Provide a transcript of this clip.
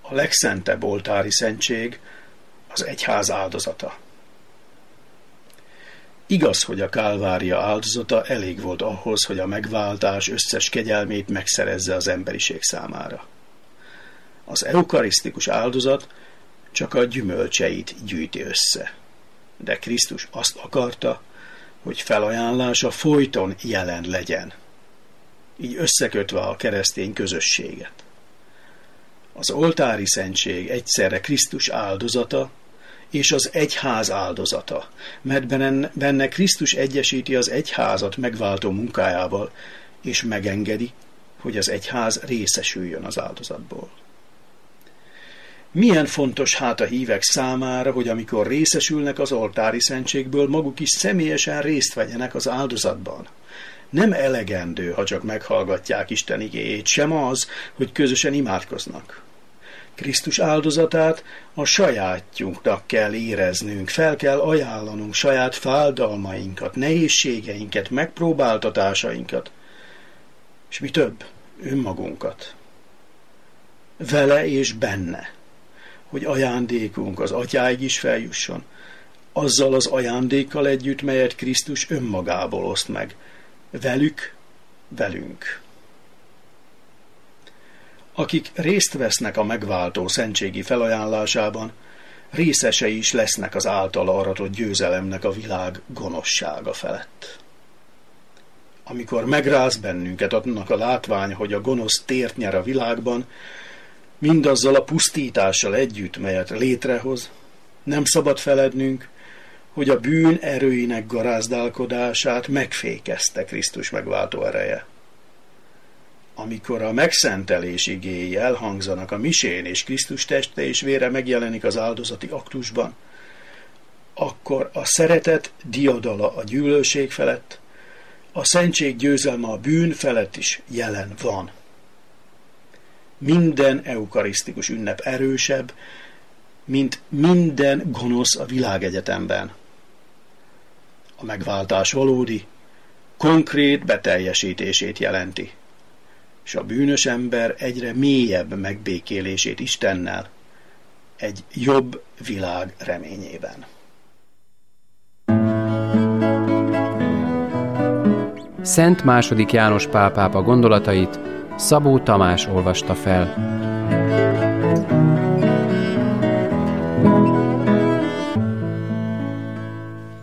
A legszentebb oltári szentség az egyház áldozata. Igaz, hogy a Kálvária áldozata elég volt ahhoz, hogy a megváltás összes kegyelmét megszerezze az emberiség számára. Az eukarisztikus áldozat csak a gyümölcseit gyűjti össze. De Krisztus azt akarta, hogy felajánlása folyton jelen legyen, így összekötve a keresztény közösséget. Az oltári szentség egyszerre Krisztus áldozata és az egyház áldozata, mert benne Krisztus egyesíti az egyházat megváltó munkájával, és megengedi, hogy az egyház részesüljön az áldozatból. Milyen fontos hát a hívek számára, hogy amikor részesülnek az oltári szentségből, maguk is személyesen részt vegyenek az áldozatban. Nem elegendő, ha csak meghallgatják Isten igéjét, sem az, hogy közösen imádkoznak. Krisztus áldozatát a sajátjunknak kell éreznünk, fel kell ajánlanunk saját fájdalmainkat, nehézségeinket, megpróbáltatásainkat, és mi több, önmagunkat. Vele és benne, hogy ajándékunk az Atyáig is feljusson, azzal az ajándékkal együtt, melyet Krisztus önmagából oszt meg, velünk. Akik részt vesznek a megváltó szentségi felajánlásában, részesei is lesznek az általa aratott győzelemnek a világ gonoszsága felett. Amikor megráz bennünket annak a látvány, hogy a gonosz tért nyer a világban, mindazzal a pusztítással együtt, melyet létrehoz, nem szabad felednünk, hogy a bűn erőinek garázdálkodását megfékezte Krisztus megváltó ereje. Amikor a megszentelés igéi elhangzanak a misén, és Krisztus teste és vére megjelenik az áldozati aktusban, akkor a szeretet diadala a gyűlölség felett, a szentség győzelme a bűn felett is jelen van. Minden eukarisztikus ünnep erősebb, mint minden gonosz a világegyetemben. A megváltás valódi, konkrét beteljesítését jelenti, és a bűnös ember egyre mélyebb megbékélését Istennel, egy jobb világ reményében. Szent II. János Pál pápa gondolatait Szabó Tamás olvasta fel.